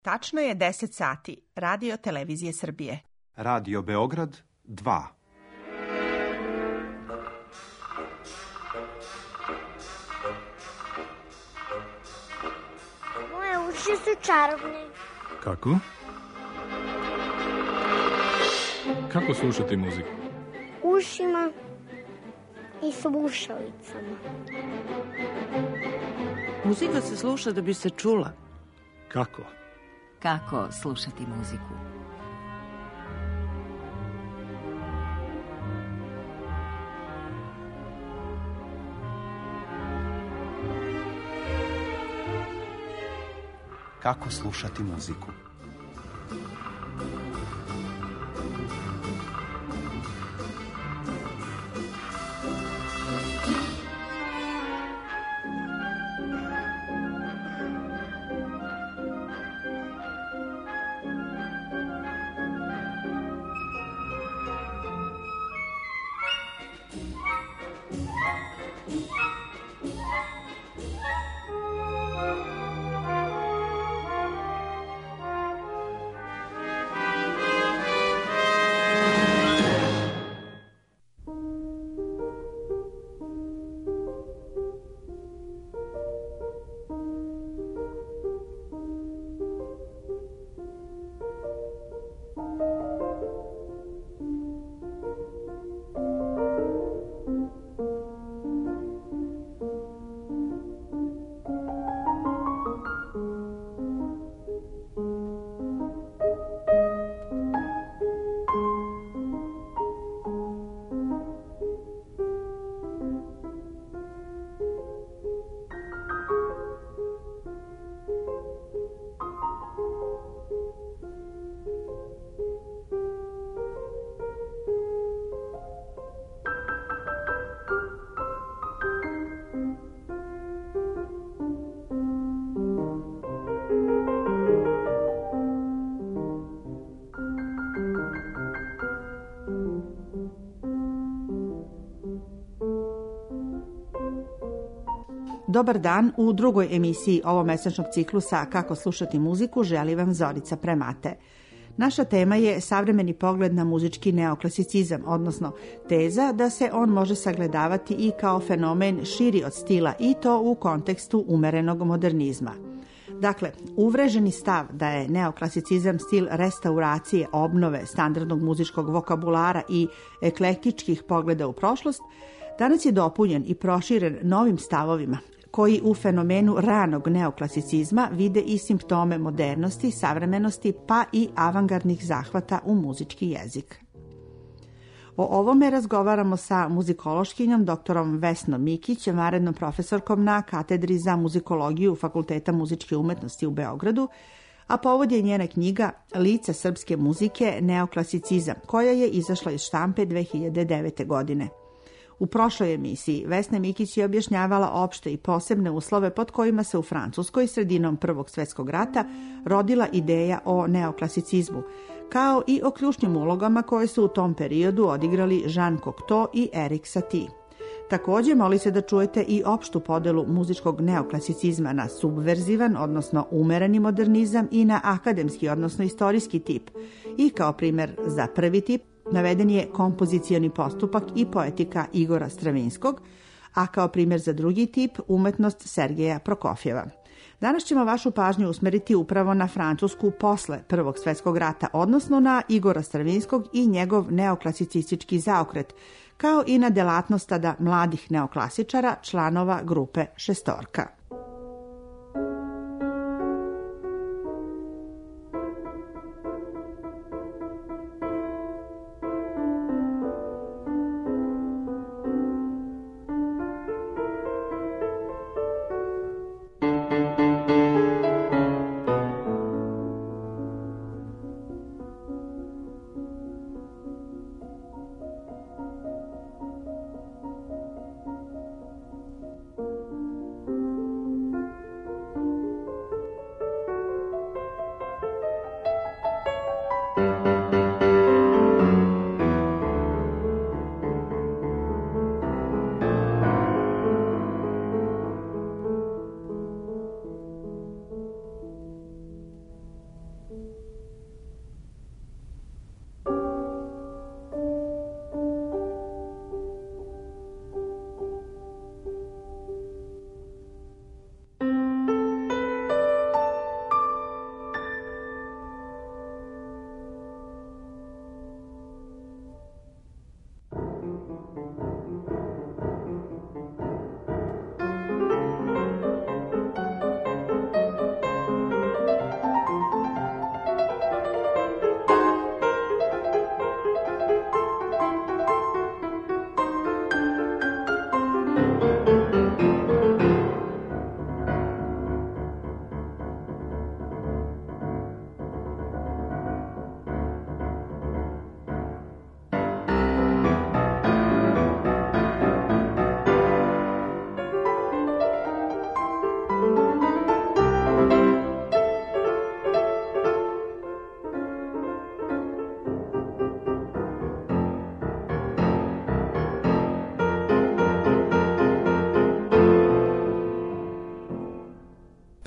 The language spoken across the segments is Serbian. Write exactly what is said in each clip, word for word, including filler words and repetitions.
Tačno je deset sati. Radio Televizije Srbije. Radio Beograd dva. Moje uši su čarobne. Kako? Kako slušati muziku? Ušima i slušalicama. Muzika se sluša da bi se čula. Kako? Kako slušati muziku? Kako slušati muziku? Dobar dan, u drugoj emisiji ovomesečnog ciklusa Kako slušati muziku želi vam Zorica Premate. Naša tema je savremeni pogled na muzički neoklasicizam, odnosno teza da se on može sagledavati i kao fenomen širi od stila i to u kontekstu umerenog modernizma. Dakle, uvreženi stav da je neoklasicizam stil restauracije, obnove, standardnog muzičkog vokabulara i eklektičkih pogleda u prošlost, danas je dopunjen i proširen novim stavovima koji u fenomenu ranog neoklasicizma vide i simptome modernosti, savremenosti pa i avangardnih zahvata u muzički jezik. O ovome razgovaramo sa muzikološkinjom doktorom Vesnom Mikić, vanrednom profesorkom na katedri za muzikologiju Fakulteta muzičke umetnosti u Beogradu, a povod je njena knjiga Lica srpske muzike, neoklasicizam, koja je izašla iz štampe dve hiljade devete. godine. U prošloj emisiji Vesna Mikić je objašnjavala opšte i posebne uslove pod kojima se u Francuskoj sredinom Prvog svjetskog rata rodila ideja o neoklasicizmu, kao i o ključnim ulogama koje su u tom periodu odigrali Jean Cocteau i Erik Satie. Također moli se da čujete i opštu podelu muzičkog neoklasicizma na subverzivan, odnosno umereni modernizam i na akademski, odnosno istorijski tip. I kao primjer za prvi tip naveden je kompozicioni postupak i poetika Igora Stravinskog, a kao primjer za drugi tip umetnost Sergeja Prokofjeva. Danas ćemo vašu pažnju usmeriti upravo na Francusku posle Prvog svjetskog rata, odnosno na Igora Stravinskog i njegov neoklasicistički zaokret, kao i na delatnost tada mladih neoklasičara, članova grupe Šestorka.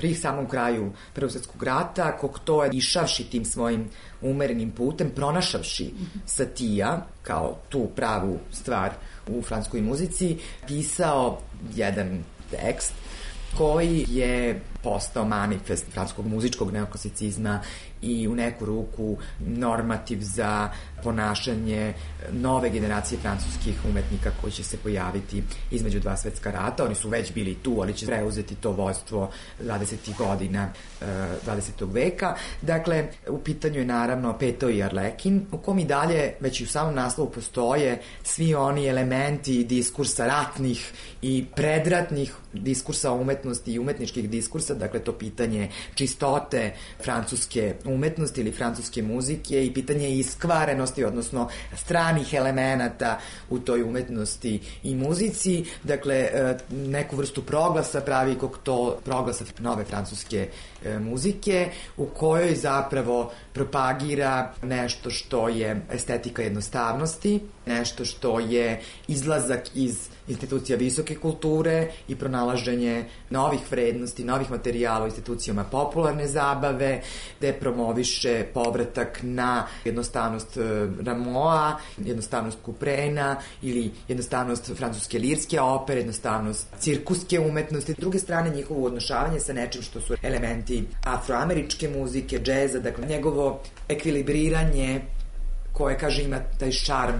pri samom kraju Prvog svjetskog rata, Cocteau je išavši tim svojim umerenim putem, pronašavši Satija kao tu pravu stvar u francuskoj muzici, pisao jedan tekst koji je postao manifest francuskog muzičkog neoklasicizma i u neku ruku normativ za ponašanje nove generacije francuskih umetnika koji će se pojaviti između dva svetska rata. Oni su već bili tu, ali će preuzeti to vojstvo dvadesetih godina dvadesetog veka. Dakle, u pitanju je naravno Peto i Arlekin, u kom i dalje već i u samom naslovu postoje svi oni elementi diskursa ratnih i predratnih diskursa umetnosti i umetničkih diskursa, dakle to pitanje čistote francuske umetnosti ili francuske muzike i pitanje iskvarenosti, odnosno stranih elemenata u toj umetnosti i muzici. Dakle, neku vrstu proglasa pravi Cocteau, proglasa nove francuske muzike, u kojoj zapravo propagira nešto što je estetika jednostavnosti, nešto što je izlazak iz institucija visoke kulture i pronalaženje novih vrednosti, novih materijala u institucijama popularne zabave, gde promoviše povratak na jednostavnost Rameau'a, jednostavnost Couperena ili jednostavnost francuske lirske opere, jednostavnost cirkuske umetnosti. S druge strane, njihovo odnošavanje sa nečim što su elementi afroameričke muzike, džeza, dakle njegovo ekvilibriranje koje, kaže, ima taj šarm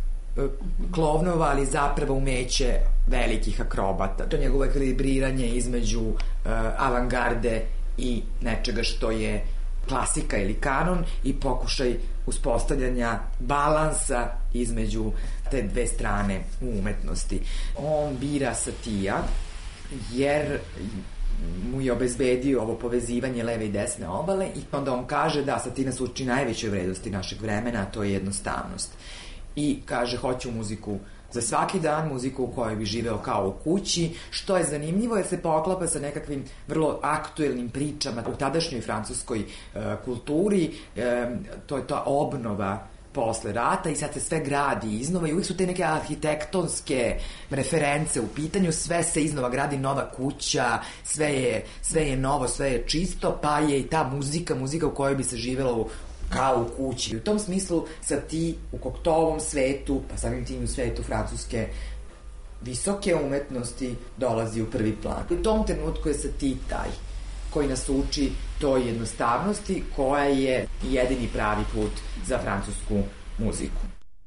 klovnova, ali zapravo umeće velikih akrobata. To je njegovo ekvilibriranje između uh, avangarde i nečega što je klasika ili kanon i pokušaj uspostavljanja balansa između te dve strane u umetnosti. On bira Satija jer mu je obezbedio ovo povezivanje leve i desne obale i onda on kaže da Sati nas uči najvećoj vrednosti našeg vremena, a to je jednostavnost. I kaže, hoću muziku za svaki dan, muziku u kojoj bi živeo kao u kući, što je zanimljivo jer se poklapa sa nekakvim vrlo aktuelnim pričama u tadašnjoj francuskoj e, kulturi. E, to je ta obnova posle rata i sad se sve gradi iznova i uvijek su te neke arhitektonske reference u pitanju, sve se iznova gradi, nova kuća, sve je, sve je novo, sve je čisto, pa je i ta muzika, muzika u kojoj bi se živelo u kao u kući. U tom smislu Sati u Cocteauovom svetu, pa samim tim u svetu francuske visoke umetnosti dolazi u prvi plan. U tom trenutku je Sati taj koji nas uči toj jednostavnosti koja je jedini pravi put za francusku muziku.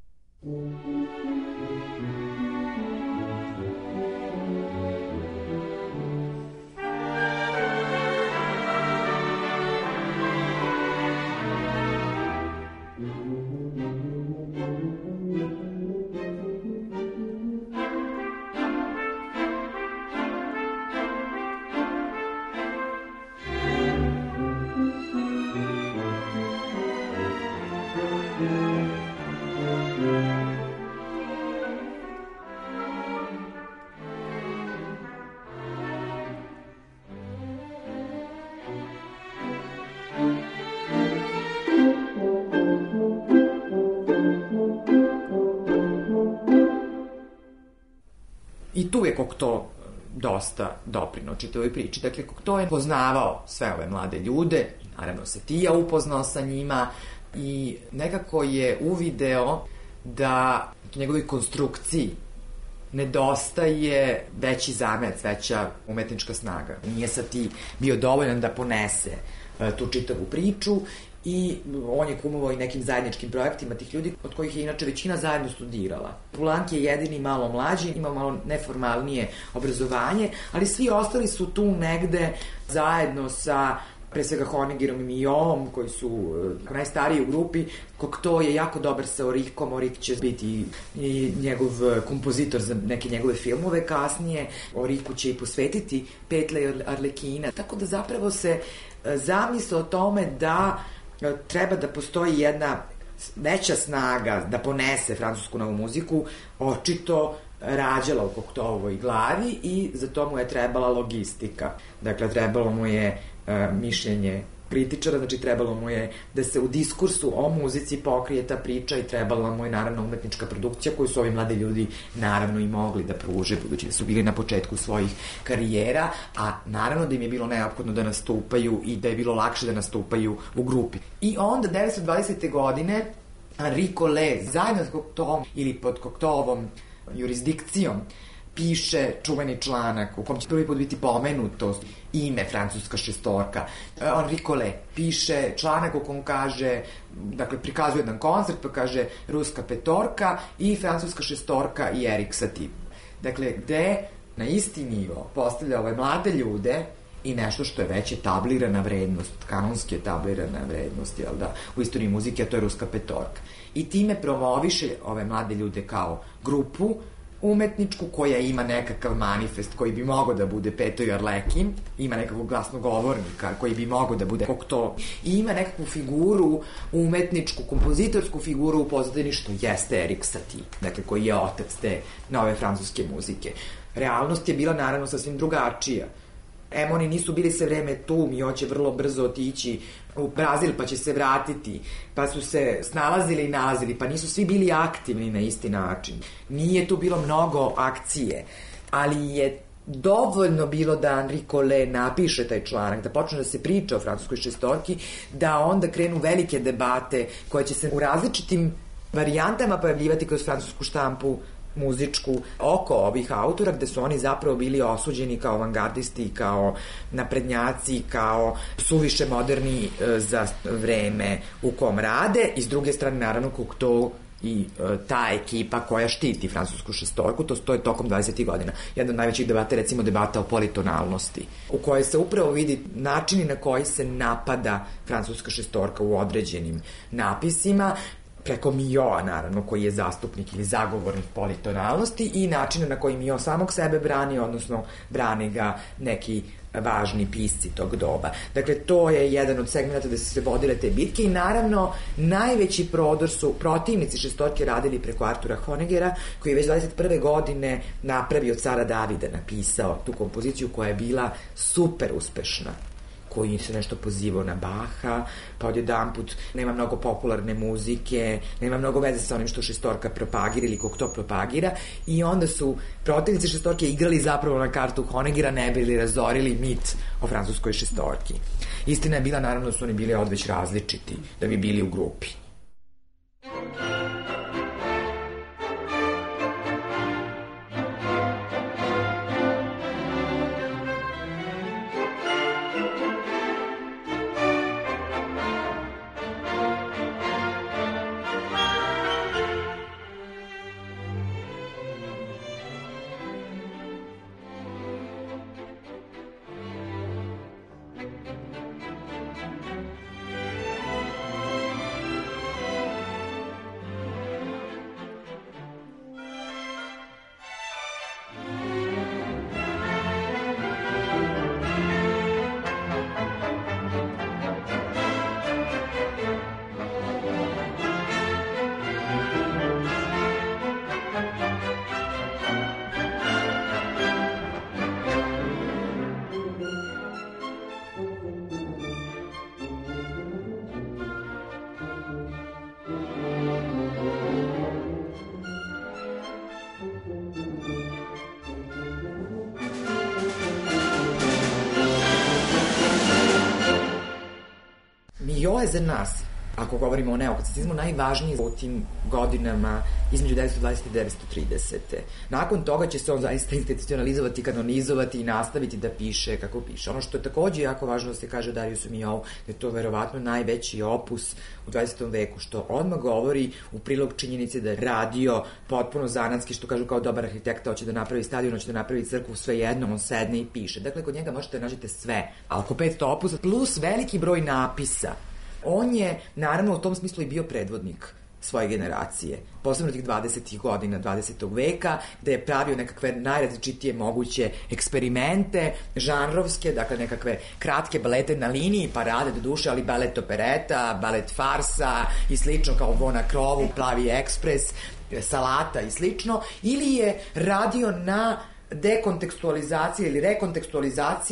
I tu je Cocteau dosta doprino čitavoj priči. Dakle, Cocteau je poznavao sve ove mlade ljude, naravno Satija upoznao sa njima i nekako je uvideo da njegovoj konstrukciji nedostaje veći zamec, veća umetnička snaga. Nije Sati bio dovoljan da ponese tu čitavu priču i on je kumovao i nekim zajedničkim projektima tih ljudi od kojih je inače većina zajedno studirala. Poulenc je jedini malo mlađi, ima malo neformalnije obrazovanje, ali svi ostali su tu negde zajedno sa pre svega Honeggerom i Milhaudom, koji su najstariji u grupi. Cocteau je jako dobar sa Aurikom, Aurik će biti i njegov kompozitor za neke njegove filmove kasnije. Auriku će i posvetiti Petle Arlekina. Tako da zapravo se zamisle o tome da treba da postoji jedna veća snaga da ponese francusku novu muziku, očito rađala u Cocteauovoj glavi i za to mu je trebala logistika. Dakle, trebalo mu je uh, mišljenje kritičara, znači trebalo mu je da se u diskursu o muzici pokrije ta priča i trebala mu je naravno umetnička produkcija koju su ovi mladi ljudi naravno i mogli da pruže, budući da su bili na početku svojih karijera, a naravno da im je bilo neophodno da nastupaju i da je bilo lakše da nastupaju u grupi. I onda devetsto dvadesete godine Henri Collet zajedno s Cocteauom ili pod Cocteauovom jurisdikcijom piše čuveni članak u kom će prvi put biti pomenuto ime francuska šestorka. Henri Collet piše članak u kom kaže, dakle prikazuje jedan koncert pa kaže ruska petorka i francuska šestorka i Erik Satie. Dakle, gde na isti nivo postavlja ove mlade ljude i nešto što je već etablirana vrednost, kanonski etablirana vrednost, jel da, u istoriji muzike, a to je ruska petorka. I time promoviše ove mlade ljude kao grupu umetničku koja ima nekakav manifest koji bi mogao da bude Peto i Arlekin, ima nekakvog glasnogovornika koji bi mogao da bude Cocteau i ima nekakvu figuru umetničku, kompozitorsku figuru u pozadini što jeste Erik Satie, dakle koji je otac te nove francuske muzike. Realnost je bila naravno sasvim drugačija. Em, oni nisu bili sve vreme tu, mi hoće vrlo brzo otići u Brazil pa će se vratiti, pa su se snalazili i nalazili, pa nisu svi bili aktivni na isti način. Nije tu bilo mnogo akcije, ali je dovoljno bilo da Henri Collet napiše taj članak, da počne da se priča o francuskoj šestorki, da onda krenu velike debate koje će se u različitim varijantama pojavljivati kroz francusku štampu muzičku oko ovih autora, gde su oni zapravo bili osuđeni kao avangardisti, kao naprednjaci, kao suviše moderni e, za vreme u kom rade, i s druge strane naravno Cocteau i e, ta ekipa koja štiti francusku šestorku, to stoje tokom dvadesetih godina. Jedna od najvećih debata je recimo debata o politonalnosti, u kojoj se upravo vidi načini na koji se napada francuska šestorka u određenim napisima, preko Milhaua, naravno, koji je zastupnik ili zagovornik politonalnosti, i načina na koji Milhaud samog sebe brani, odnosno brani ga neki važni pisci tog doba. Dakle, to je jedan od segmenta da su se vodile te bitke i naravno najveći prodor su protivnici šestorke radili preko Artura Honeggera, koji je već dvadeset prve godine napravio Cara Davida, napisao tu kompoziciju koja je bila super uspešna, koji se nešto pozivao na Baha, pa odjedan put nema mnogo popularne muzike, nema mnogo veze sa onim što šestorka propagira ili kog to propagira, i onda su protivnici šestorke igrali zapravo na kartu Honeggera, ne bili razorili mit o francuskoj šestorki. Istina je bila naravno da su oni bili odveć različiti, da bi bili u grupi. Milhaud je za nas, ako govorimo o neoklasicizmu, najvažniji u tim godinama između devetsto dvadesete i devetsto tridesete. Nakon toga će se on zaista institucionalizovati, kanonizovati i nastaviti da piše kako piše. Ono što je takođe jako važno da se kaže o Dariusu Milhaudu, da je to verovatno najveći opus u dvadesetom veku, što odmah govori u prilog činjenici da je radio potpuno zanatski, što kažu kao dobar arhitekta, hoće da napravi stadion, hoće da napravi crkvu, sve jedno, on sedne i piše. Dakle, kod njega možete da nađete sve, a oko petsto opusa plus veliki broj napisa. On je, naravno, u tom smislu i bio predvodnik svoje generacije, posebno tih dvadesetih godina dvadesetog veka, gde je pravio nekakve najrazličitije moguće eksperimente, žanrovske, dakle nekakve kratke balete na liniji, parade do duše, ali balet opereta, balet farsa i slično, kao Vo na krovu, Plavi ekspres, Salata i slično, ili je radio na dekontekstualizaciji ili rekontekstualizaciji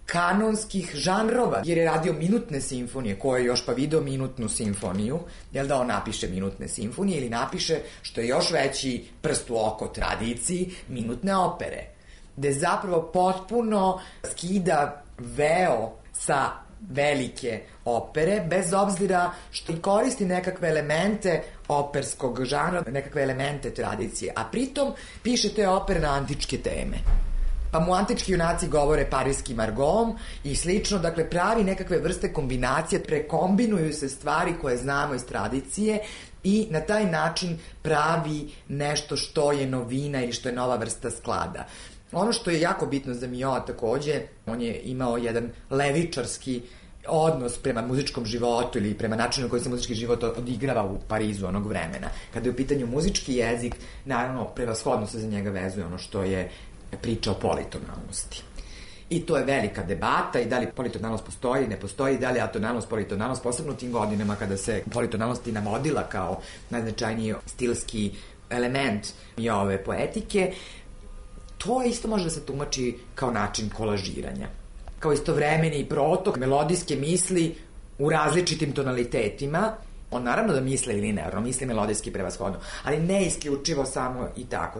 kanonskih žanrova, jer je radio minutne simfonije, ko je još pa video minutnu simfoniju, jel da on napiše minutne simfonije ili napiše, što je još veći prst u oko tradiciji, minutne opere, gde zapravo potpuno skida veo sa velike opere, bez obzira što i koristi nekakve elemente operskog žanra, nekakve elemente tradicije, a pritom piše te opere na antičke teme. Pa mu antički junaci govore parijskim argom i slično, dakle pravi nekakve vrste kombinacije, prekombinuju se stvari koje znamo iz tradicije i na taj način pravi nešto što je novina ili što je nova vrsta sklada. Ono što je jako bitno za Milhaud takođe, on je imao jedan levičarski odnos prema muzičkom životu ili prema načinu koji se muzički život odigrava u Parizu onog vremena. Kada je u pitanju muzički jezik, naravno prevashodno se za njega vezuje ono što je priča o politonalnosti. I to je velika debata i da li politonalnost postoji, ne postoji, da li atonalnost, politonalnost, posebno u tim godinama kada se politonalnost i navodila kao najznačajniji stilski element i ove poetike. To isto može da se tumači kao način kolažiranja. Kao istovremeni protok melodijske misli u različitim tonalitetima. On naravno da misle ili ne, on misli melodijski prevashodno, ali ne isključivo samo i tako.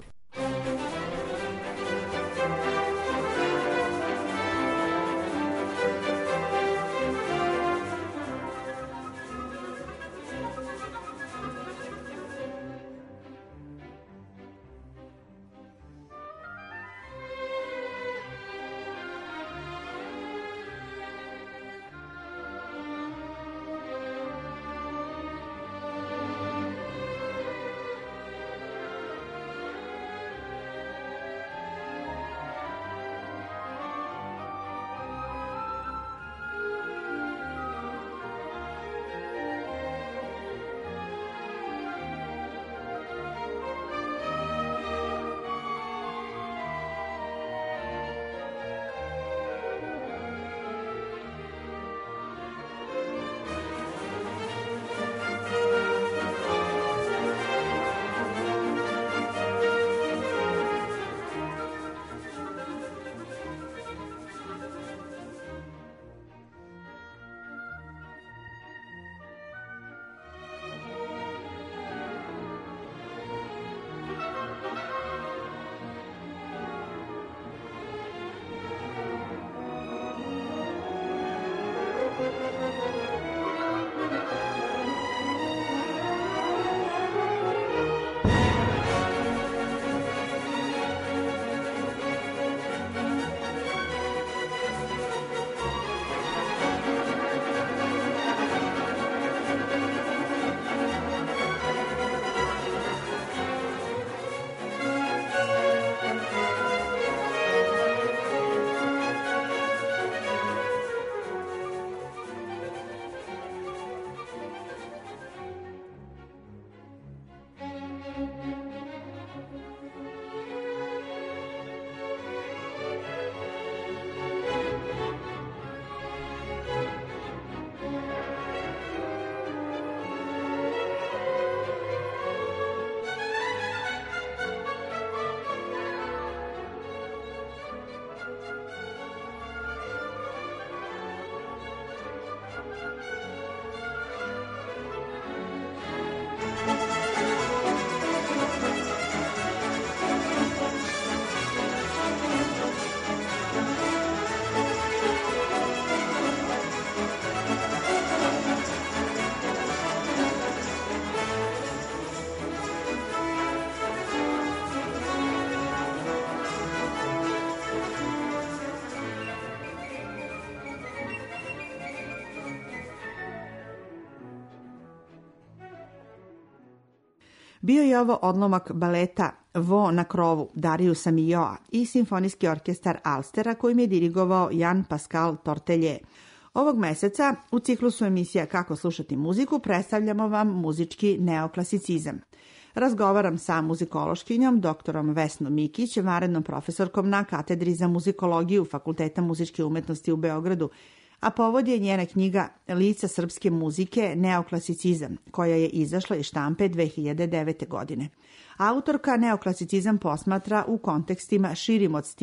Bio je ovo odlomak baleta Vo na krovu Dariusa Milhaуда i simfonijski orkestar Alstera kojim je dirigovao Jan Pascal Tortelje. Ovog meseca u ciklusu emisija Kako slušati muziku predstavljamo vam muzički neoklasicizam. Razgovaram sa muzikološkinjom, doktorom Vesnom Mikić, vanrednom profesorkom na katedri za muzikologiju Fakulteta muzičke umetnosti u Beogradu, a povod je njena knjiga Lica srpske muzike, neoklasicizam, koja je izašla iz štampe dve hiljade devete. godine. Autorka neoklasicizam posmatra u kontekstima širim od stila,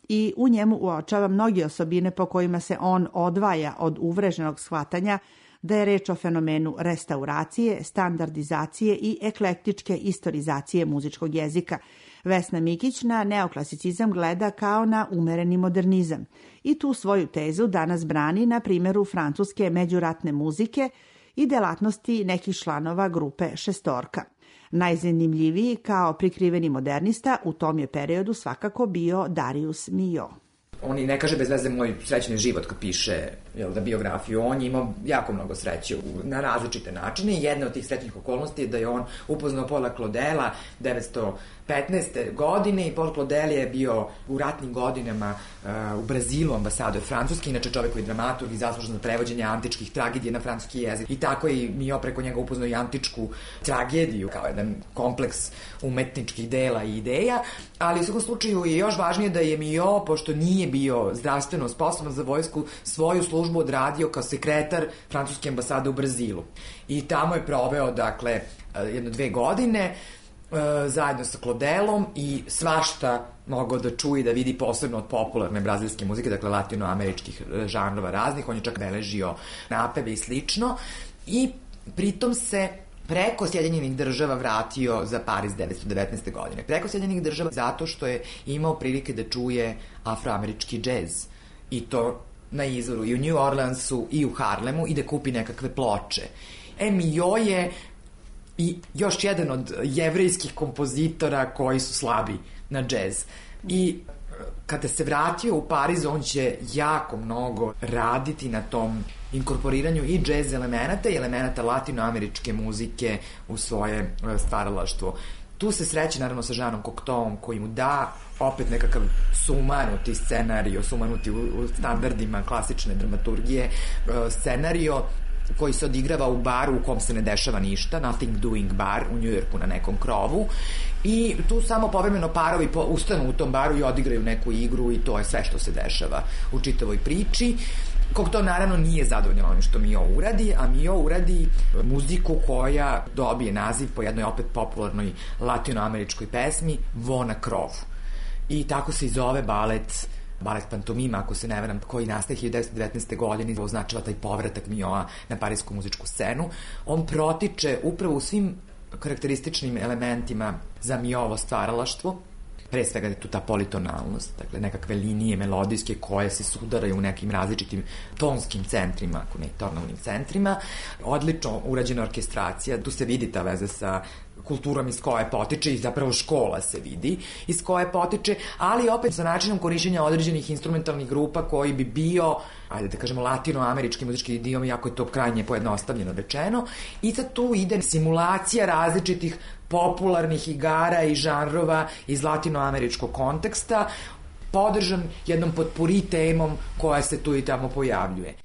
i u njemu uočava mnoge osobine po kojima se on odvaja od uvreženog shvatanja da je reč o fenomenu restauracije, standardizacije i eklektičke istorizacije muzičkog jezika. Vesna Mikić na neoklasicizam gleda kao na umereni modernizam i tu svoju tezu danas brani na primjeru francuske međuratne muzike i delatnosti nekih članova grupe Šestorka. Najzanimljiviji kao prikriveni modernista u tom je periodu svakako bio Darius Milhaud. On i ne kaže bez veze moj srećni život kad piše jel, da biografiju. On je imao jako mnogo sreće na različite načine i jedna od tih srećnih okolnosti je da je on upoznao Paula Claudela devetsto petnaeste. godine i Paul Claudel je bio u ratnim godinama uh, u Brazilu ambasador Francuske, inače čovjek koji je dramaturg i zaslužen za prevođenje antičkih tragedije na francuski jezik. I tako je i Milhaud preko njega upoznao i antičku tragediju kao jedan kompleks umetničkih dela i ideja, ali u svakom slučaju je još važnije da je Milhaud, pošto nije bio zdravstveno sposoban za vojsku, svoju službu odradio kao sekretar francuske ambasade u Brazilu. I tamo je proveo, dakle, jedno dve godine zajedno sa Claudelom i svašta mogao da čuje i da vidi posebno od popularne brazilske muzike, dakle latinoameričkih žanrova raznih, on je čak beležio napeve i slično i pritom se preko Sjedinjenih država vratio za Pariz devetsto devetnaeste. godine. Preko Sjedinjenih država zato što je imao prilike da čuje afroamerički džez i to na izvoru i u New Orleansu i u Harlemu i da kupi nekakve ploče. E, Milhaud je i još jedan od jevrejskih kompozitora koji su slabi na džez. I kada se vratio u Pariz, on će jako mnogo raditi na tom inkorporiranju i džez elemenata i elemenata latinoameričke muzike u svoje stvaralaštvo. Tu se sreće naravno sa Jeanom Cocteauom koji mu da opet nekakav sumanuti scenario, sumanuti u, u standardima klasične dramaturgije scenario koji se odigrava u baru u kom se ne dešava ništa, Nothing Doing bar u Njujorku na nekom krovu i tu samo povremeno parovi po, ustanu u tom baru i odigraju neku igru i to je sve što se dešava u čitavoj priči. Cocteau naravno nije zadovoljan onim što Milhaud uradi, a Milhaud uradi muziku koja dobije naziv po jednoj opet popularnoj latinoameričkoj pesmi Vo na krovu. I tako se i zove balet balet pantomima, ako se ne varam, koji nastaje hiljadu devetsto devetnaeste. godine, označava taj povratak Milhaуда na parijsku muzičku scenu. On protiče upravo u svim karakterističnim elementima za Milhaudovo stvaralaštvo. Pre svega je tu ta politonalnost, dakle nekakve linije melodijske koje se sudaraju u nekim različitim tonskim centrima, ako ne tonalnim centrima. Odlično urađena orkestracija, tu se vidi ta veza sa kulturom iz koje potiče i zapravo škola se vidi iz koje potiče, ali opet sa načinom korišćenja određenih instrumentalnih grupa koji bi bio, ajde da kažemo, latinoamerički muzički idiom, iako je to krajnje pojednostavljeno rečeno, i sad tu ide simulacija različitih popularnih igara i žanrova iz latinoameričkog konteksta, podržan jednom potpuri temom koja se tu i tamo pojavljuje.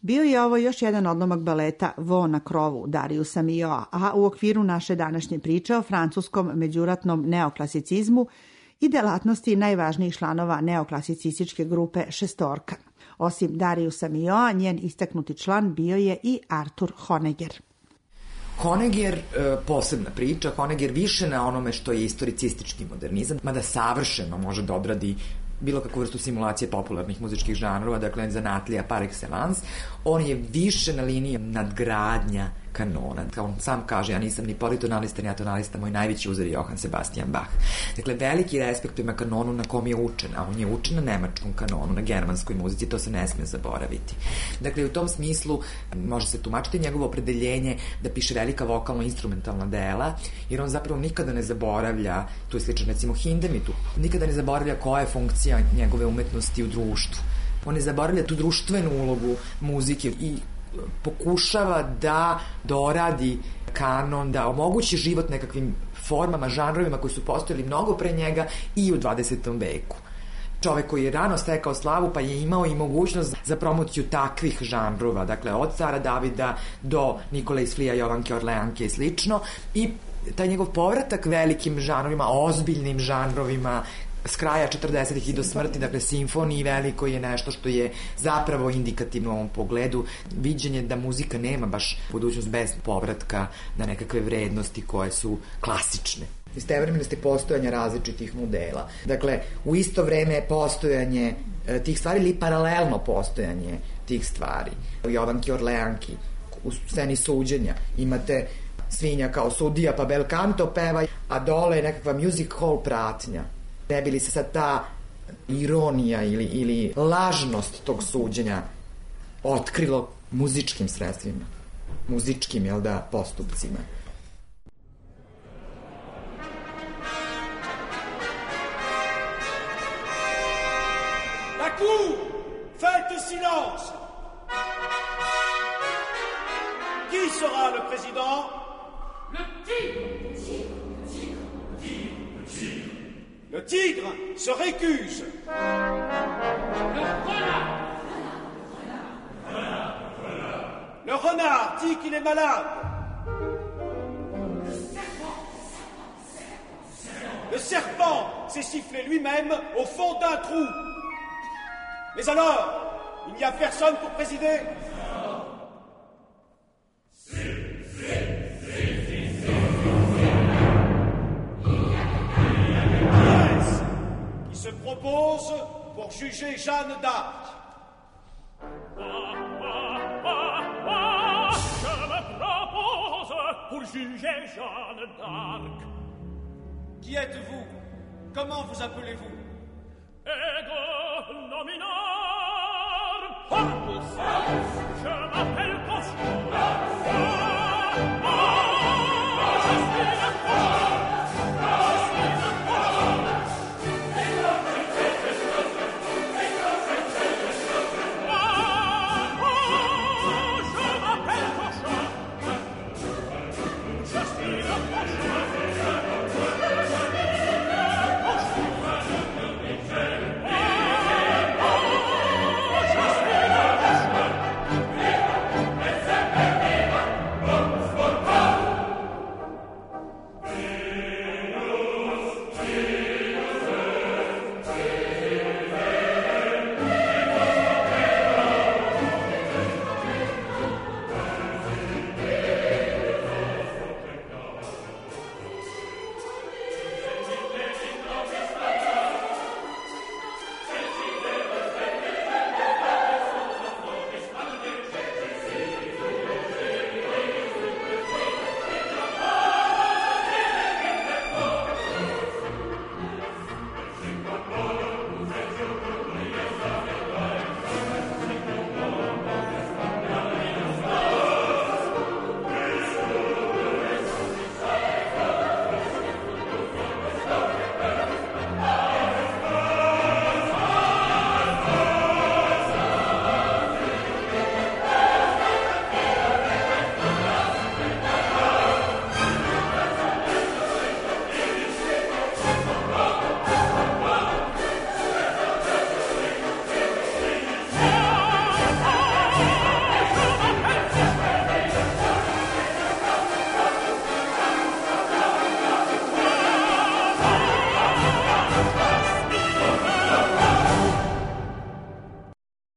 Bio je ovo još jedan odlomak baleta Vo na krovu Dariusa Milhaud'a, a u okviru naše današnje priče o francuskom međuratnom neoklasicizmu i delatnosti najvažnijih članova neoklasicističke grupe Šestorka. Osim Dariusa Milhaud'a, njen istaknuti član bio je i Arthur Honegger. Honegger, e, posebna priča, Honegger više na onome što je istoricistički modernizam, mada savršeno može da odradi bilo kakvu vrstu simulacije popularnih muzičkih žanrova, dakle zanatlija par excellence. On je više na liniji nadgradnja kanona. Kao on sam kaže, ja nisam ni politonalista, ni atonalista, moj najveći uzor je Johann Sebastian Bach. Dakle, veliki respekt prema kanonu na kom je učen, a on je učen na nemačkom kanonu, na germanskoj muzici, to se ne sme zaboraviti. Dakle, u tom smislu može se tumačiti njegovo opredeljenje da piše velika vokalno-instrumentalna dela, jer on zapravo nikada ne zaboravlja, tu je slično recimo Hindemitu, nikada ne zaboravlja koja je funkcija njegove umetnosti u društvu. On ne zaboravlja tu društvenu ulogu muzike i pokušava da doradi kanon, da omogući život nekakvim formama, žanrovima koji su postojali mnogo pre njega i u dvadesetom veku. Čovek koji je rano stekao slavu pa je imao i mogućnost za promociju takvih žanrova, dakle od cara Davida do Nikola iz Flija, Jovanke Orleanke i slično, i taj njegov povratak velikim žanrovima, ozbiljnim žanrovima, s kraja četrdesetih i do smrti, dakle simfoniji veliko je nešto što je zapravo indikativno u ovom pogledu, viđenje da muzika nema baš budućnost bez povratka na nekakve vrednosti koje su klasične. Istovremeno postojanja različitih modela. Dakle, u isto vreme postojanje tih stvari ili paralelno postojanje tih stvari. U Jovanki Orleanki, u sceni suđenja, imate svinja kao sudija pa bel canto peva, a dole je nekakva music hall pratnja. Ne bi li se sad ta ironija ili, ili lažnost tog suđenja otkrilo muzičkim sredstvima, muzičkim, jel da, postupcima. La cour, faites silence. Qui sera le président? Le tigre. Le tigre se récuse. Le renard. Le renard dit qu'il est malade. Le serpent s'est sifflé lui-même au fond d'un trou. Mais alors, il n'y a personne pour présider? Se propose pour juger Jeanne d'Arc. Ah, ah, ah, ah, je me propose pour juger Jeanne d'Arc. Qui êtes-vous? Comment vous appelez-vous? Ego nominar Hortus. Je m'appelle Cosmo. Ah, ah, je suis le Cosmo.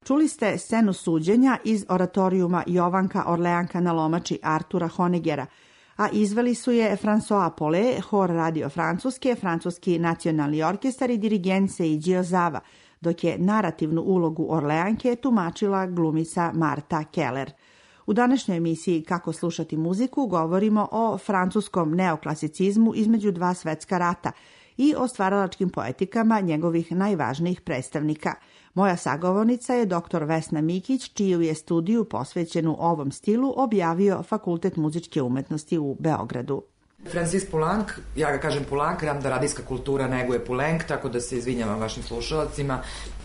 Čuli ste scenu suđenja iz oratorijuma Jovanka Orleanka na lomači Artura Honeggera, a izveli su je François Paulet, hor Radio Francuske, Francuski nacionalni orkestar i dirigent Seiji Ozawa, dok je narativnu ulogu Orleanke tumačila glumica Marta Keller. U današnjoj emisiji Kako slušati muziku govorimo o francuskom neoklasicizmu između dva svetska rata i o stvaralačkim poetikama njegovih najvažnijih predstavnika. Moja sagovornica je doktor Vesna Mikić, čiju je studiju posvećenu ovom stilu objavio Fakultet muzičke umetnosti u Beogradu. Francis Poulenc, ja ga kažem Poulenc, znam da radijska kultura neguje Poulenc, tako da se izvinjavam vašim slušalacima,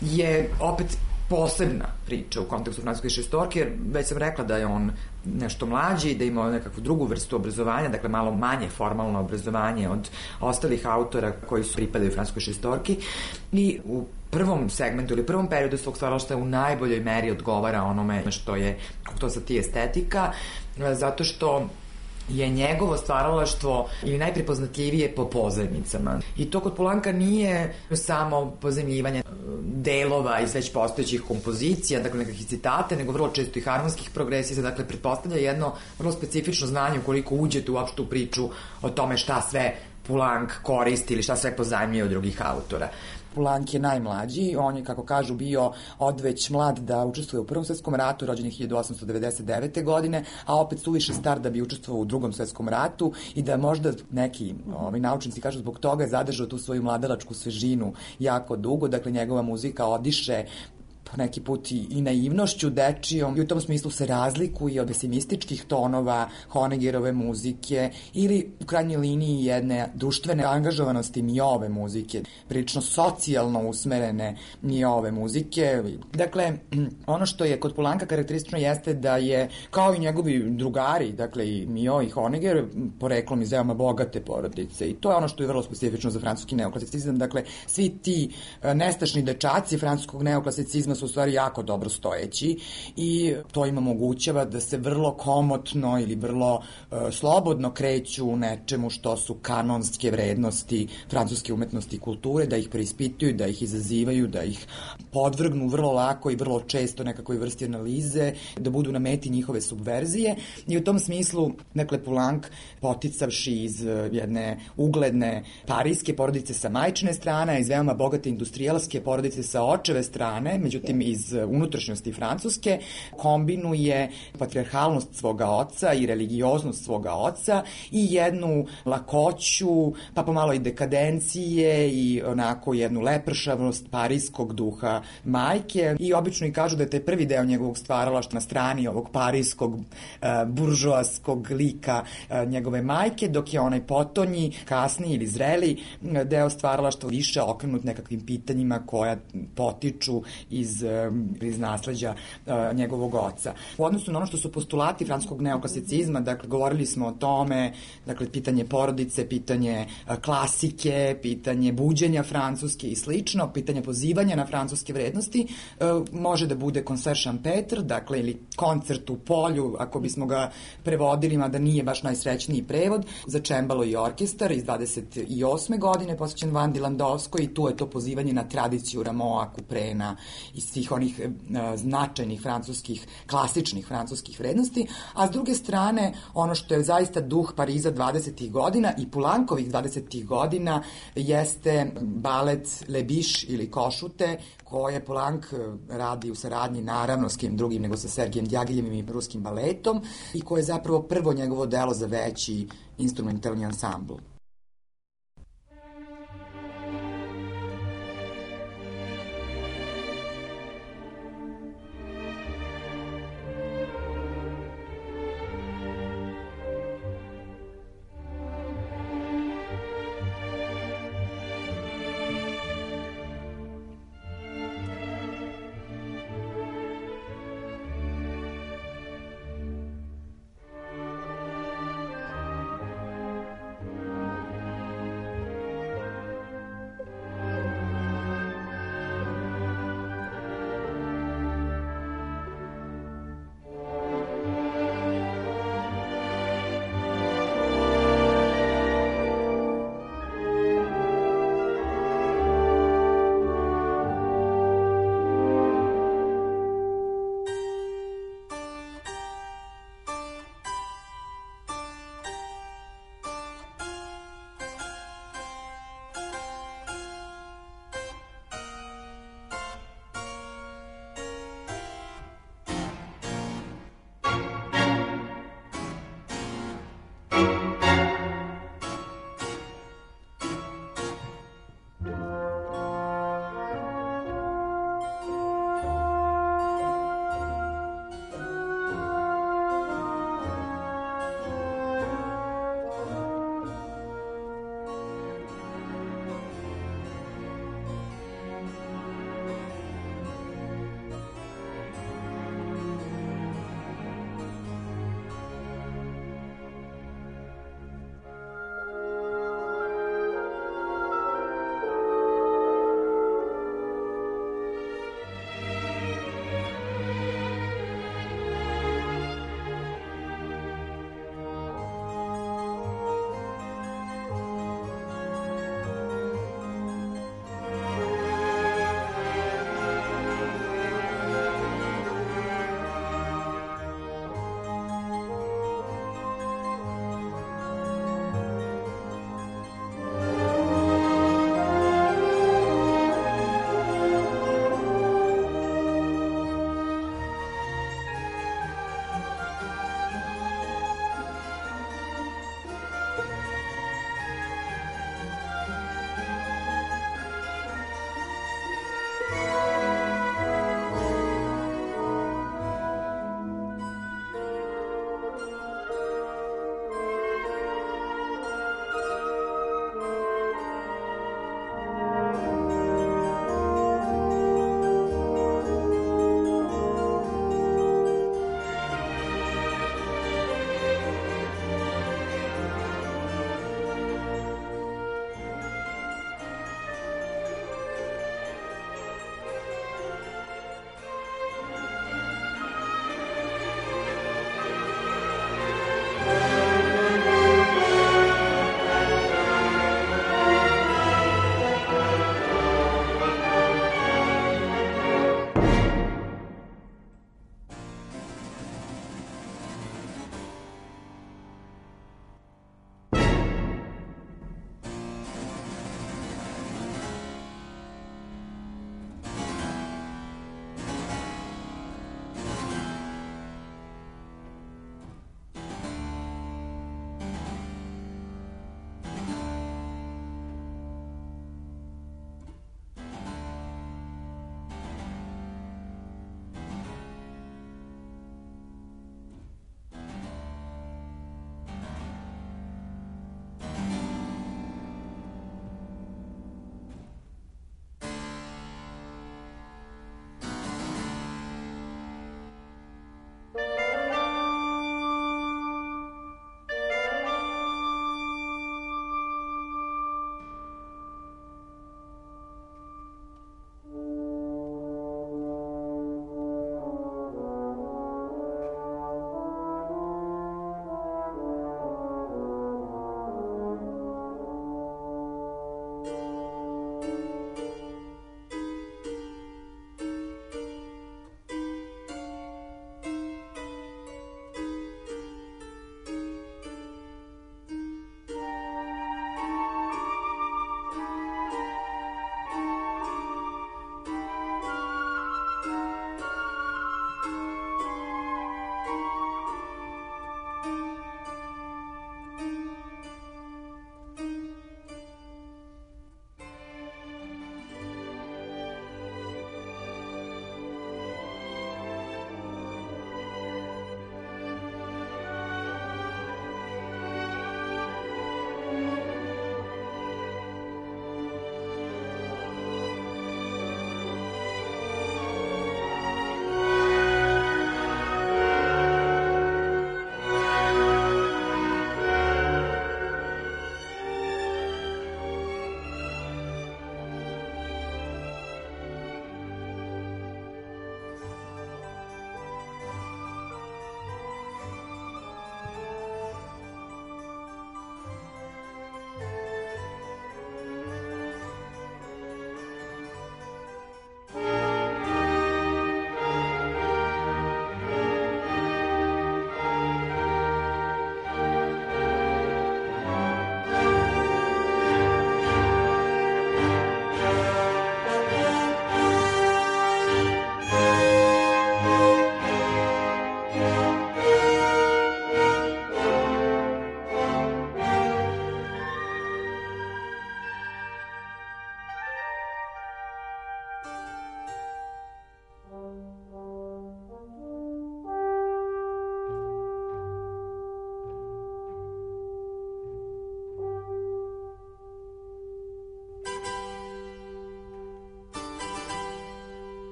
je opet posebna priča u kontekstu francuske šestorke, jer već sam rekla da je on nešto mlađi, da ima nekakvu drugu vrstu obrazovanja, dakle malo manje formalno obrazovanje od ostalih autora koji su pripadaju francuskoj šestorki i u prvom segmentu ili prvom periodu svog stvaralaštva u najboljoj meri odgovara onome što je, kako to sad ti estetika, zato što je njegovo stvaralaštvo ili najprepoznatljivije po pozajmicama. I to kod Poulenca nije samo pozajmljivanje delova iz već postojećih kompozicija, dakle nekakvih citate, nego vrlo često i harmonskih progresija, dakle pretpostavlja jedno vrlo specifično znanje ukoliko uđete uopšte u priču o tome šta sve Poulenc koristi ili šta sve pozajmljuje od drugih autora. Poulenc je najmlađi, on je, kako kažu, bio odveć mlad da učestvuje u Prvom svetskom ratu, rođen je hiljadu osamsto devedeset devete. godine, a opet suviše star da bi učestvovao u Drugom svetskom ratu i da možda neki ovi naučnici kažu zbog toga je zadržao tu svoju mladalačku svežinu jako dugo, dakle njegova muzika odiše neki put i naivnošću dečijom i u tom smislu se razlikuje od pesimističkih tonova Honeggerove muzike ili u krajnjoj liniji jedne društvene angažovanosti Miove muzike, prilično socijalno usmerene Miove muzike. Dakle, ono što je kod Poulenca karakteristično jeste da je, kao i njegovi drugari, dakle i Mio i Honegger, poreklom iz veoma bogate porodice i to je ono što je vrlo specifično za francuski neoklasicizam. Dakle, svi ti nestašni dečaci francuskog neoklasicizma su u stvari jako dobro stojeći i to im omogućava da se vrlo komotno ili vrlo uh, slobodno kreću u nečemu što su kanonske vrednosti francuske umetnosti i kulture, da ih preispituju, da ih izazivaju, da ih podvrgnu vrlo lako i vrlo često nekakvoj vrsti analize, da budu na meti njihove subverzije i u tom smislu, dakle, Poulenc, poticavši iz jedne ugledne parijske porodice sa majčine strane, iz veoma bogate industrijalske porodice sa očeve strane, međutim iz unutrašnjosti Francuske, kombinuje patrijarhalnost svoga oca i religioznost svoga oca i jednu lakoću, pa pomalo i dekadencije i onako jednu lepršavnost parijskog duha majke i obično i kažu da je taj prvi deo njegovog stvaralaštva na strani ovog parijskog uh, buržoaskog lika uh, njegove majke, dok je onaj potonji, kasniji ili zreli deo stvaralaštva više okrenut nekakvim pitanjima koja potiču iz iz nasleđa uh, njegovog oca. U odnosu na ono što su postulati francuskog neoklasicizma, dakle, govorili smo o tome, dakle, pitanje porodice, pitanje uh, klasike, pitanje buđenja Francuske i slično, pitanje pozivanja na francuske vrednosti, uh, može da bude koncert Champetre, dakle, ili koncert u polju, ako bismo ga prevodili, mada nije baš najsrećniji prevod, za čembalo i orkestar iz dvadeset osme. godine, posvećen Vandi Landowskoj i tu je to pozivanje na tradiciju Rameau'a, Couperena i svih onih e, značajnih francuskih, klasičnih francuskih vrednosti, a s druge strane, ono što je zaista duh Pariza dvadesetih godina i Poulenkovih dvadesetih godina jeste balet Le Biche ili Košute, koje Poulenc radi u saradnji naravno s kim drugim nego sa Sergijem Djagiljevim i ruskim baletom i koje je zapravo prvo njegovo delo za veći instrumentalni ansambl.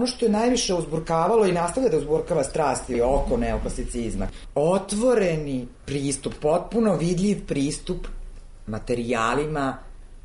ono što je najviše uzburkavalo i nastavlja da uzburkava strasti oko neoklasicizma, otvoreni pristup, potpuno vidljiv pristup materijalima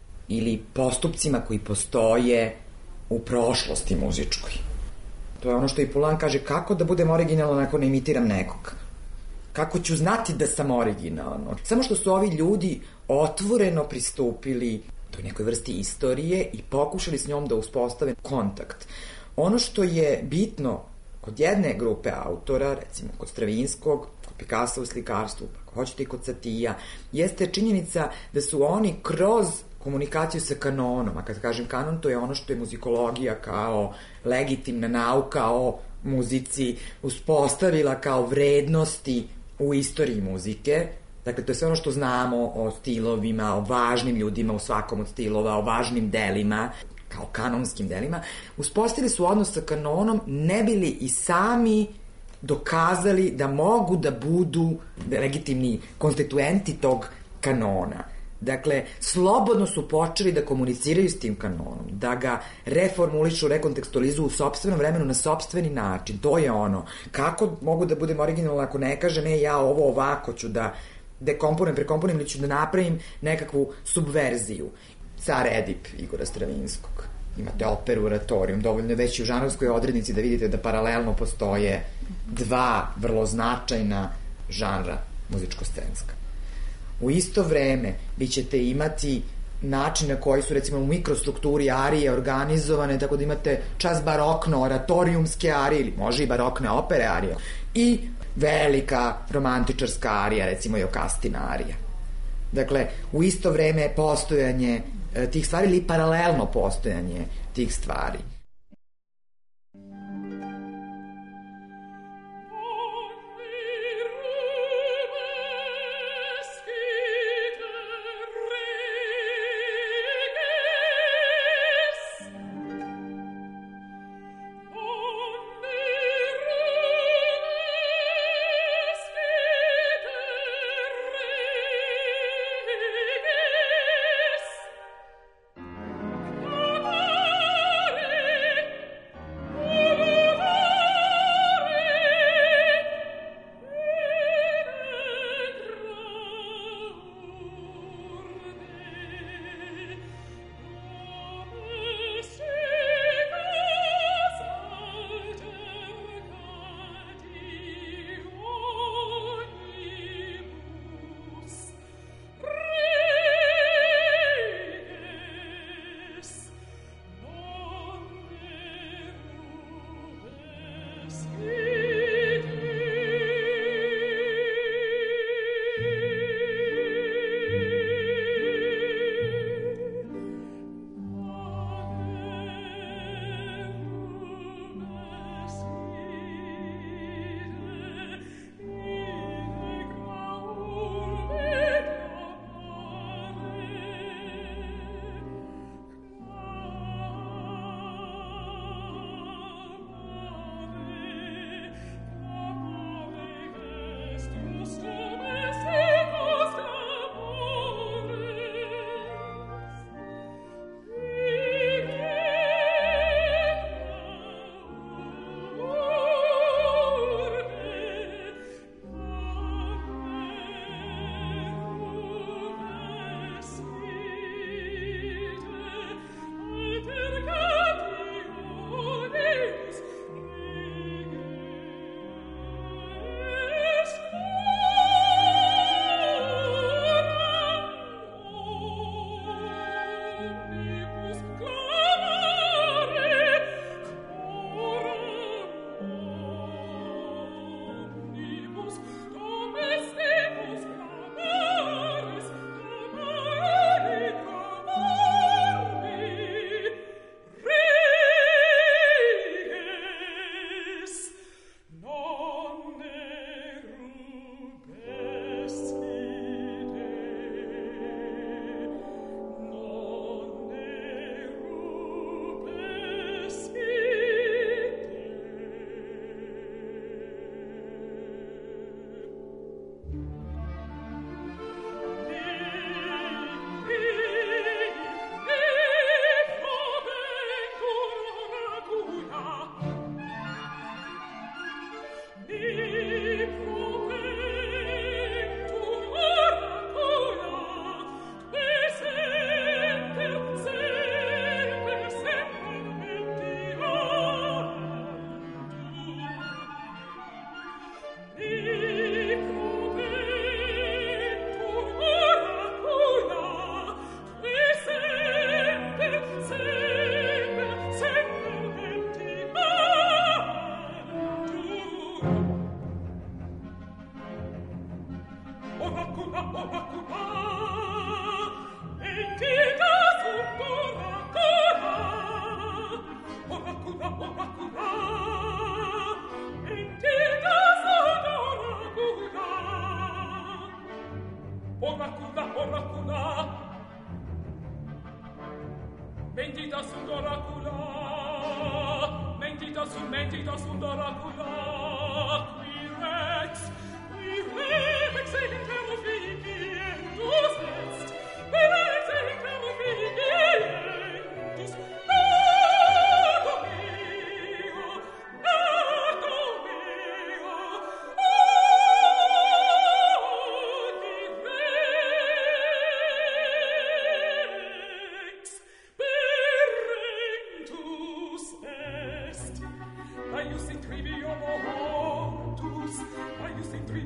ili postupcima koji postoje u prošlosti muzičkoj. To je ono što i Poulenc kaže, kako da budem originalan ako ne imitiram nekog. Kako ću znati da sam originalan? Samo što su ovi ljudi otvoreno pristupili toj nekoj vrsti istorije i pokušali s njom da uspostave kontakt. Ono što je bitno kod jedne grupe autora, recimo kod Stravinskog, kod Picasso u slikarstvu, ako hoćete i kod Satija, jeste činjenica da su oni kroz komunikaciju sa kanonom, a kad kažem kanon, to je ono što je muzikologija kao legitimna nauka o muzici uspostavila kao vrednosti u istoriji muzike. Dakle, to je sve ono što znamo o stilovima, o važnim ljudima u svakom od stilova, o važnim delima, kao kanonskim delima. Uspostavili su odnos sa kanonom, ne bili i sami dokazali da mogu da budu legitimni konstituenti tog kanona. Dakle, slobodno su počeli da komuniciraju s tim kanonom, da ga reformulišu, rekontekstualizuju u sopstvenom vremenu na sopstveni način. To je ono. Kako mogu da budem originalan ako ne kažem, e, ja ovo ovako ću da dekomponujem, prekomponujem ili ću da napravim nekakvu subverziju. Car Edip Igora Stravinskog. Imate operu Oratorium, dovoljno već i u žanrovskoj odrednici da vidite da paralelno postoje dva vrlo značajna žanra muzičko-scenska. U isto vreme vi ćete imati način na koji su recimo u mikrostrukturi arije organizovane, tako da imate čas barokno, oratorijumske arije, ili može i barokne opere arije, i velika romantičarska arija, recimo Jokastina arija. Dakle, u isto vreme postojanje tih stvari ili paralelno postojanje tih stvari. Amore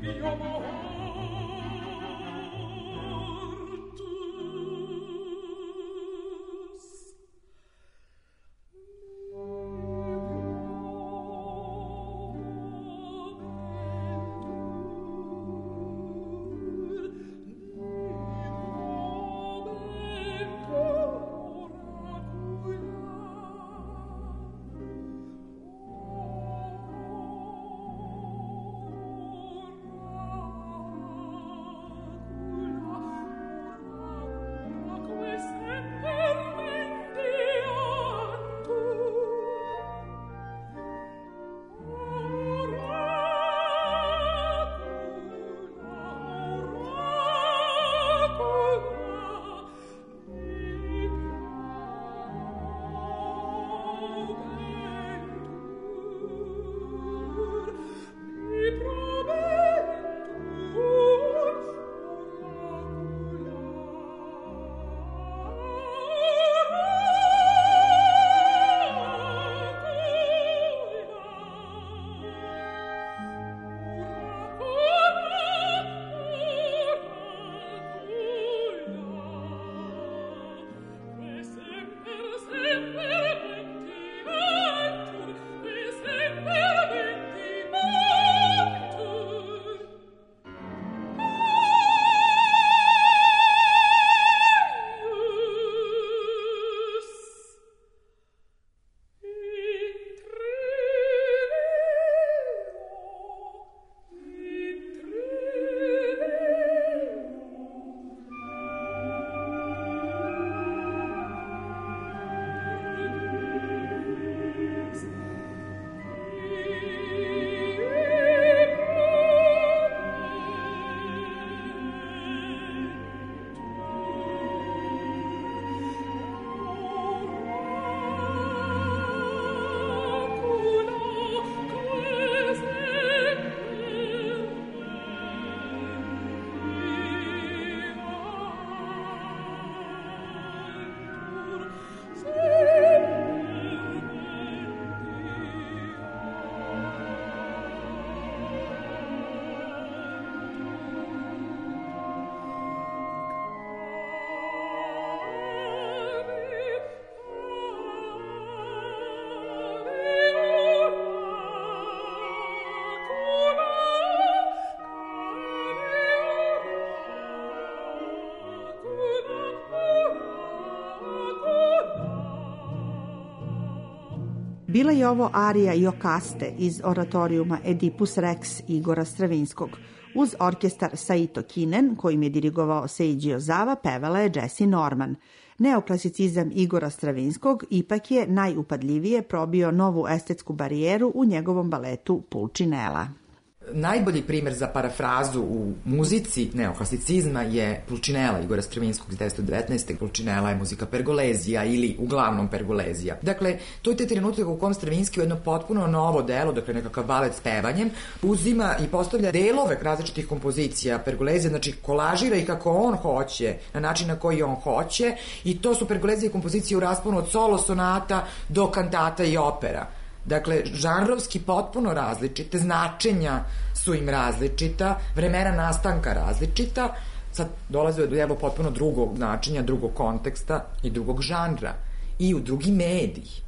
Bila je ovo arija Jokaste iz oratorijuma Oedipus Rex Igora Stravinskog. Uz orkestar Saito Kinen, kojim je dirigovao Seiji Ozawa, pevala je Jessie Norman. Neoklasicizam Igora Stravinskog ipak je najupadljivije probio novu estetsku barijeru u njegovom baletu Pulcinella. Najbolji primjer za parafrazu u muzici neoklasicizma je Pulcinella Igora Stravinskog iz devetsto devetnaeste. Pulcinella je muzika Pergolezija ili uglavnom Pergolezija. Dakle, to je te trenutak u kom Stravinski u jedno potpuno novo delo, dakle nekakav balet s pevanjem, uzima i postavlja delove različitih kompozicija Pergolezija, znači kolažira ih kako on hoće, na način na koji on hoće, i to su Pergolezije kompozicije u rasponu od solo sonata do kantata i opera. Dakle, žanrovski potpuno različite, značenja su im različita, vremena nastanka različita, sad dolaze do evo potpuno drugog značenja, drugog konteksta i drugog žanra i u drugi mediji.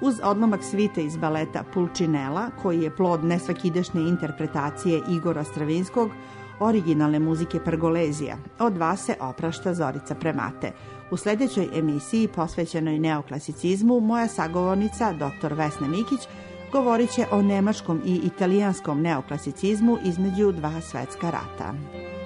Uz odlomak svite iz baleta Pulcinella, koji je plod nesvakidašnje interpretacije Igora Stravinskog, originalne muzike Pergolezija, od vas se oprašta Zorica Premate. U sledećoj emisiji posvećenoj neoklasicizmu moja sagovornica, doktor Vesna Mikić, govorit će o nemačkom i italijanskom neoklasicizmu između dva svetska rata.